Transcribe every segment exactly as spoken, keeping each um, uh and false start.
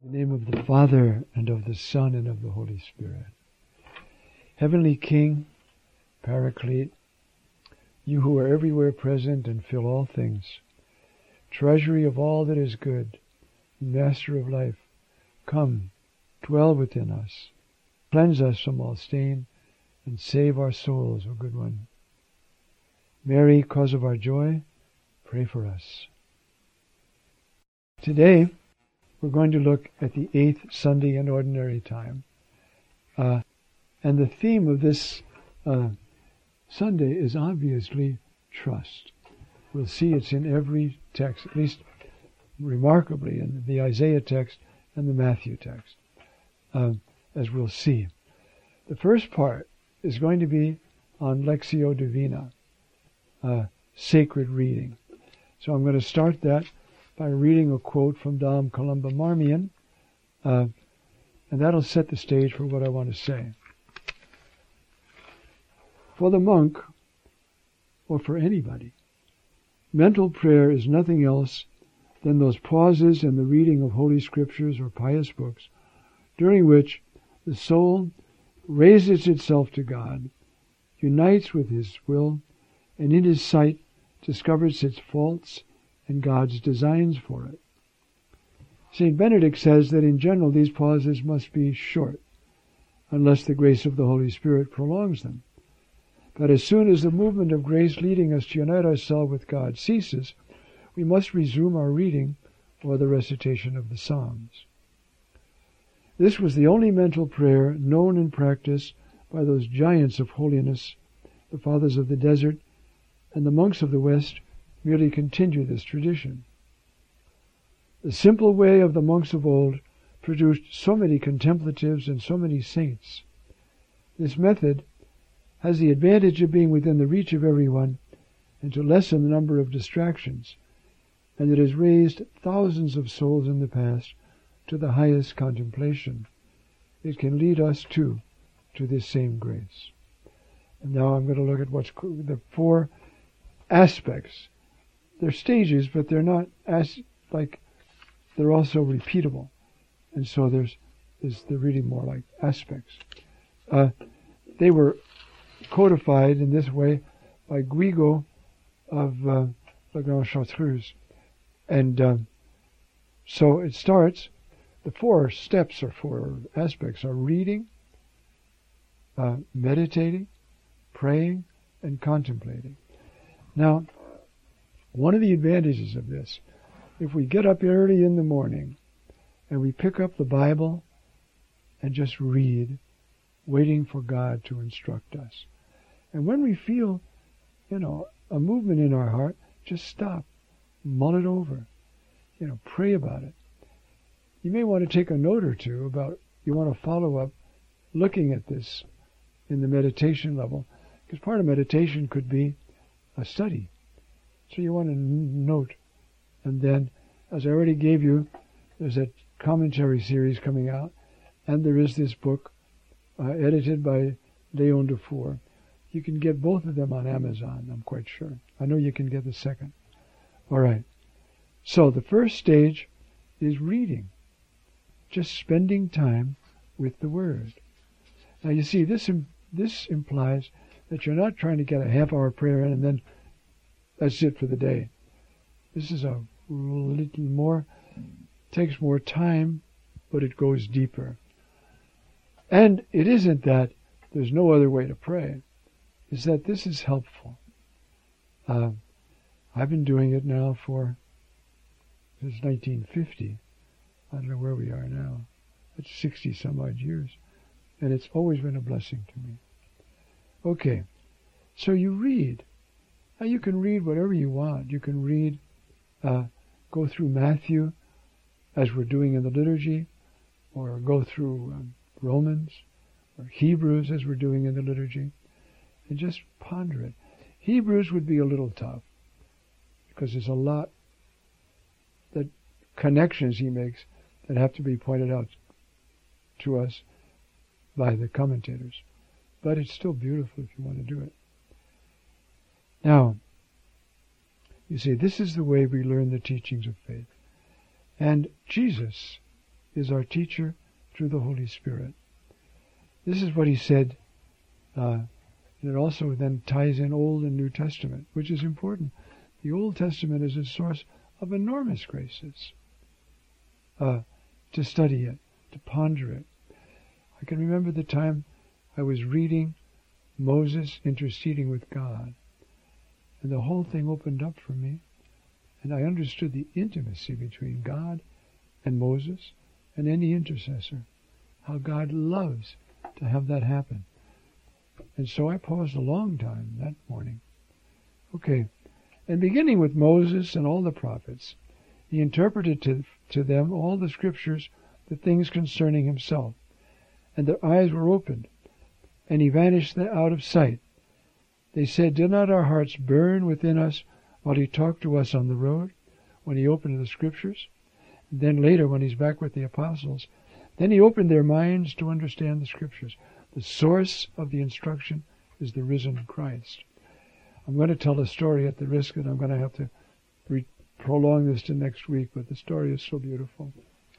In the name of the Father, and of the Son, and of the Holy Spirit. Heavenly King, Paraclete, you who are everywhere present and fill all things, treasury of all that is good, Master of life, come, dwell within us, cleanse us from all stain, and save our souls, O Good One. Mary, cause of our joy, pray for us. Today, we're going to look at the eighth Sunday in Ordinary Time. Uh, and the theme of this uh, Sunday is obviously trust. We'll see it's in every text, at least remarkably in the Isaiah text and the Matthew text, uh, as we'll see. The first part is going to be on Lectio Divina, uh, sacred reading. So I'm going to start that by reading a quote from Dom Columba Marmion, uh, and that'll set the stage for what I want to say. For the monk, or for anybody, mental prayer is nothing else than those pauses in the reading of Holy Scriptures or pious books, during which the soul raises itself to God, unites with His will, and in His sight discovers its faults and God's designs for it. Saint Benedict says that in general these pauses must be short, unless the grace of the Holy Spirit prolongs them. But as soon as the movement of grace leading us to unite ourselves with God ceases, we must resume our reading or the recitation of the Psalms. This was the only mental prayer known and practiced by those giants of holiness, the fathers of the desert, and the monks of the West merely continue this tradition. The simple way of the monks of old produced so many contemplatives and so many saints. This method has the advantage of being within the reach of everyone and to lessen the number of distractions, and it has raised thousands of souls in the past to the highest contemplation. It can lead us too to this same grace. And now I'm going to look at what's the four aspects. They're stages, but they're not as like they're also repeatable, and so there's is they're really more like aspects. Uh, they were codified in this way by Guigo of uh, La Grande Chartreuse, and um, so it starts. The four steps or four aspects are reading, uh, meditating, praying, and contemplating. Now, one of the advantages of this, if we get up early in the morning and we pick up the Bible and just read, waiting for God to instruct us. And when we feel, you know, a movement in our heart, just stop, mull it over, you know, pray about it. You may want to take a note or two about, you want to follow up looking at this in the meditation level, because part of meditation could be a study. So you want to note. And then, as I already gave you, there's a commentary series coming out, and there is this book uh, edited by Léon Dufour. You can get both of them on Amazon, I'm quite sure. I know you can get the second. All right. So the first stage is reading, just spending time with the Word. Now you see, this this implies that you're not trying to get a half-hour prayer in and then that's it for the day. This is a little more, takes more time, but it goes deeper. And it isn't that there's no other way to pray. It's that this is helpful. Uh, I've been doing it now for, since nineteen fifty. I don't know where we are now. It's sixty some odd years. And it's always been a blessing to me. Okay, so you read. Now you can read whatever you want. You can read, uh, go through Matthew, as we're doing in the liturgy, or go through um, Romans, or Hebrews, as we're doing in the liturgy, and just ponder it. Hebrews would be a little tough, because there's a lot that connections he makes that have to be pointed out to us by the commentators. But it's still beautiful if you want to do it. Now, you see, this is the way we learn the teachings of faith. And Jesus is our teacher through the Holy Spirit. This is what he said. Uh, and it also then ties in Old and New Testament, which is important. The Old Testament is a source of enormous graces. Uh, to study it, to ponder it. I can remember the time I was reading Moses interceding with God, and the whole thing opened up for me, and I understood the intimacy between God and Moses and any intercessor, how God loves to have that happen. And so I paused a long time that morning. Okay, and beginning with Moses and all the prophets, he interpreted to, to them all the scriptures, the things concerning himself. And their eyes were opened, and he vanished out of sight. They said, "Did not our hearts burn within us while he talked to us on the road, when he opened the scriptures?" And then later, when he's back with the apostles, then he opened their minds to understand the scriptures. The source of the instruction is the risen Christ. I'm going to tell a story at the risk that I'm going to have to re- prolong this to next week, but the story is so beautiful.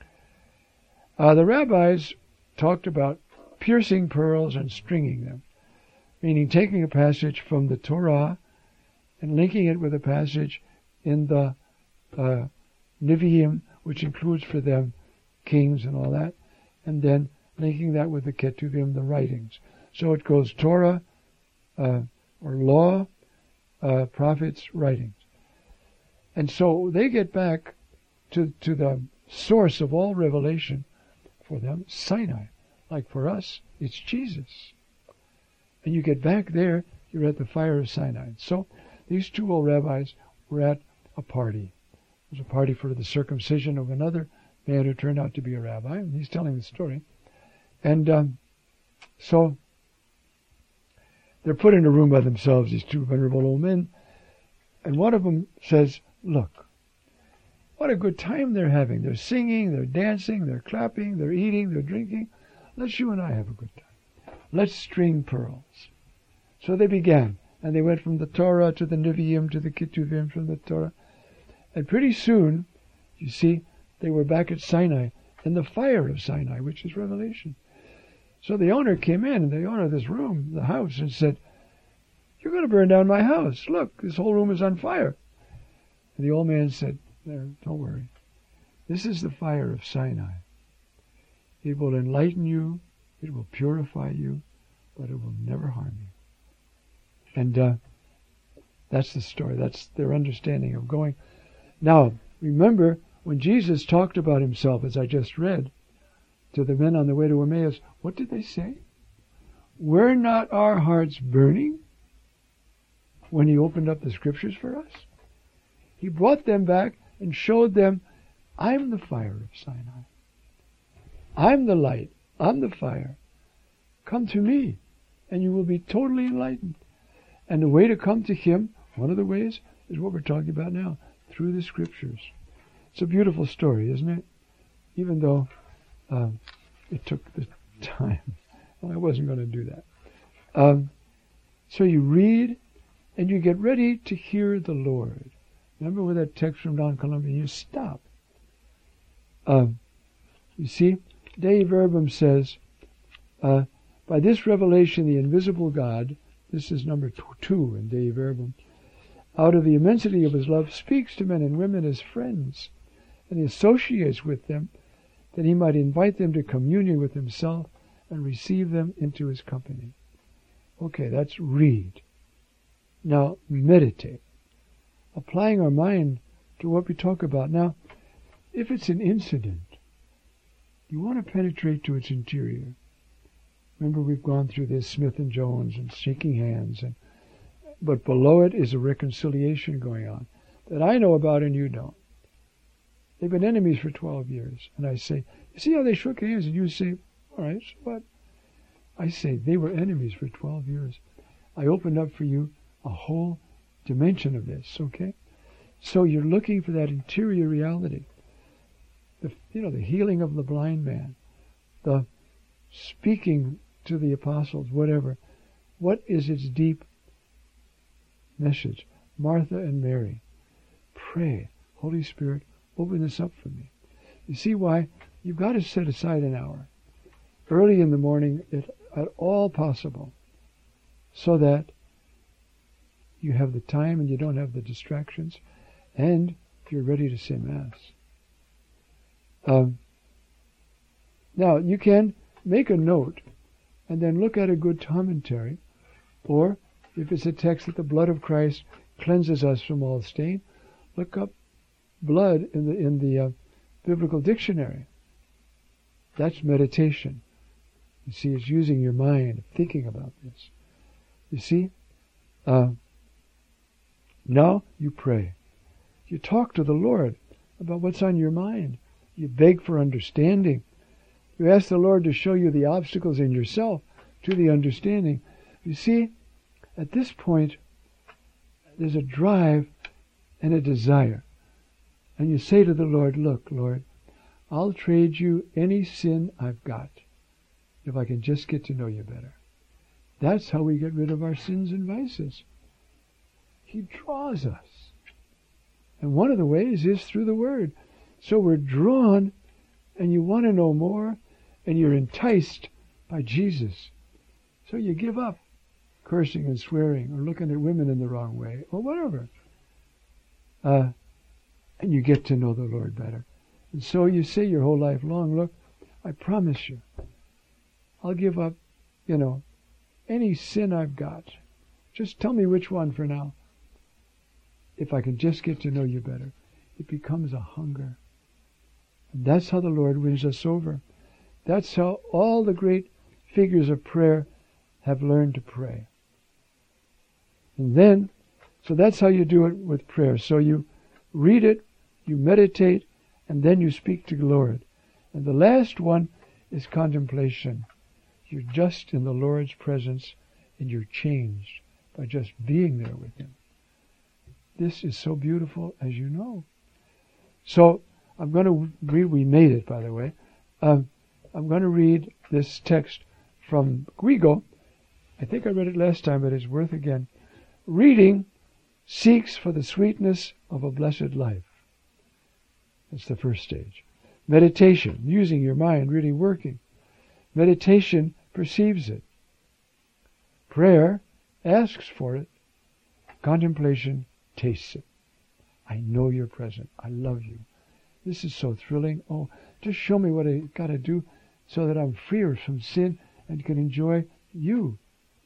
Uh, the rabbis talked about piercing pearls and stringing them, meaning taking a passage from the Torah and linking it with a passage in the uh, Nevi'im, which includes for them kings and all that, and then linking that with the Ketuvim, the writings. So it goes Torah, uh, or law, uh, prophets, writings. And so they get back to, to the source of all revelation for them, Sinai. Like for us, it's Jesus. And you get back there, you're at the fire of Sinai. So these two old rabbis were at a party. It was a party for the circumcision of another man who turned out to be a rabbi, and he's telling the story. And um, so they're put in a room by themselves, these two venerable old men, and one of them says, "Look, what a good time they're having. They're singing, they're dancing, they're clapping, they're eating, they're drinking. Let's you and I have a good time. Let's string pearls." So they began, and they went from the Torah to the Nevi'im to the Ketuvim from the Torah. And pretty soon, you see, they were back at Sinai, in the fire of Sinai, which is Revelation. So the owner came in, the owner of this room, the house, and said, "You're going to burn down my house. Look, this whole room is on fire." And the old man said, "There, don't worry. This is the fire of Sinai. It will enlighten you, it will purify you, but it will never harm you." And uh, that's the story. That's their understanding of going. Now, remember, when Jesus talked about himself, as I just read, to the men on the way to Emmaus, what did they say? Were not our hearts burning when he opened up the scriptures for us? He brought them back and showed them, I'm the fire of Sinai. I'm the light. I'm the fire. Come to me, and you will be totally enlightened. And the way to come to him, one of the ways, is what we're talking about now, through the scriptures. It's a beautiful story, isn't it? Even though um, it took the time. Well, I wasn't going to do that. Um, so you read, and you get ready to hear the Lord. Remember with that text from Don Columbia, you stop. Um, you see, Dei Verbum says, uh, by this revelation, the invisible God, this is number two in Dei Verbum, out of the immensity of his love, speaks to men and women as friends, and he associates with them, that he might invite them to communion with himself and receive them into his company. Okay, that's read. Now, meditate. Applying our mind to what we talk about. Now, if it's an incident, you want to penetrate to its interior. Remember, we've gone through this, Smith and Jones, and shaking hands, and but below it is a reconciliation going on that I know about and you don't. They've been enemies for twelve years. And I say, you see how they shook hands? And you say, all right, so what? I say, they were enemies for twelve years. I opened up for you a whole dimension of this, okay? So you're looking for that interior reality. The, you know, the healing of the blind man, the speaking to the apostles, whatever. What is its deep message? Martha and Mary, pray, Holy Spirit, open this up for me. You see why You've got to set aside an hour, early in the morning, if at all possible, so that you have the time and you don't have the distractions, and you're ready to say Mass. Um, now, you can make a note and then look at a good commentary, or if it's a text that the blood of Christ cleanses us from all stain, look up blood in the in the uh, biblical dictionary. That's meditation. You see, it's using your mind, thinking about this. You see, uh, now you pray. You talk to the Lord about what's on your mind. You beg for understanding. You ask the Lord to show you the obstacles in yourself to the understanding. You see, at this point, there's a drive and a desire. And you say to the Lord, look, Lord, I'll trade you any sin I've got if I can just get to know you better. That's how we get rid of our sins and vices. He draws us. And one of the ways is through the Word. So we're drawn, and you want to know more, and you're enticed by Jesus. So you give up cursing and swearing, or looking at women in the wrong way, or whatever. Uh, and you get to know the Lord better. And so you say your whole life long, look, I promise you, I'll give up, you know, any sin I've got. Just tell me which one for now. If I can just get to know you better. It becomes a hunger. And that's how the Lord wins us over. That's how all the great figures of prayer have learned to pray. And then, so that's how you do it with prayer. So you read it, you meditate, and then you speak to the Lord. And the last one is contemplation. You're just in the Lord's presence, and you're changed by just being there with Him. This is so beautiful, as you know. So, I'm going to read, we made it, by the way. Um, I'm going to read this text from Guigo. I think I read it last time, but it's worth again. Reading seeks for the sweetness of a blessed life. That's the first stage. Meditation, using your mind, really working. Meditation perceives it. Prayer asks for it. Contemplation tastes it. I know you're present. I love you. This is so thrilling. Oh, just show me what I got to do so that I'm freer from sin and can enjoy you.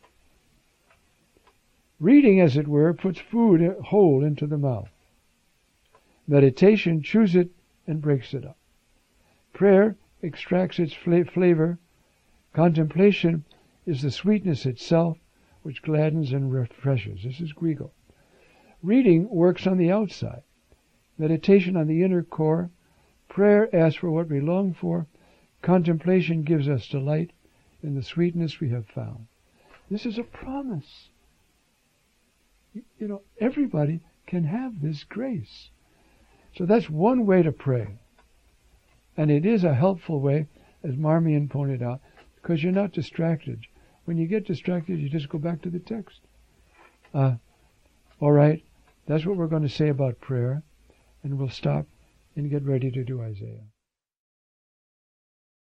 Reading, as it were, puts food whole into the mouth. Meditation chews it and breaks it up. Prayer extracts its flavor. Contemplation is the sweetness itself, which gladdens and refreshes. This is Guigo. Reading works on the outside. Meditation on the inner core. Prayer asks for what we long for. Contemplation gives us delight in the sweetness we have found. This is a promise. You know, everybody can have this grace. So that's one way to pray. And it is a helpful way, as Marmion pointed out, because you're not distracted. When you get distracted, you just go back to the text. Uh, all right, that's what we're going to say about prayer. And we'll stop and get ready to do Isaiah.